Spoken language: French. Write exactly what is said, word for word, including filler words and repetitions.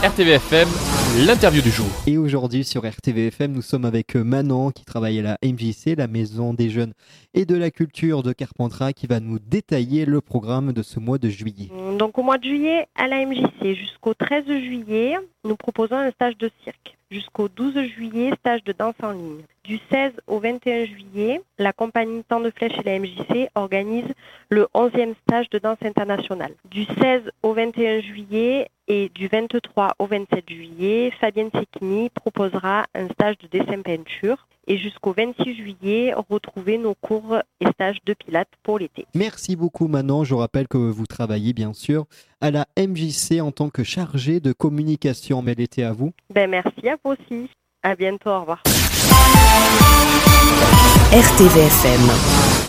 R T V F M, l'interview du jour. Et aujourd'hui sur R T V F M, nous sommes avec Manon qui travaille à la M J C, la Maison des Jeunes et de la Culture de Carpentras, qui va nous détailler le programme de ce mois de juillet. Donc au mois de juillet, à la M J C, jusqu'au treize juillet, nous proposons un stage de cirque. Jusqu'au douze juillet, stage de danse en ligne. Du seize au vingt et un juillet, la compagnie Temps de Flèche et la M J C organise le onzième stage de danse internationale. Du seize au vingt et un juillet et du vingt-trois au vingt-sept juillet, Fabienne Secchini proposera un stage de dessin peinture. Et jusqu'au vingt-six juillet, retrouvez nos cours et stages de pilates pour l'été. Merci beaucoup Manon. Je rappelle que vous travaillez bien sûr à la M J C en tant que chargée de communication. Bel été à vous. Ben merci à vous aussi. À bientôt, au revoir. R T V F M.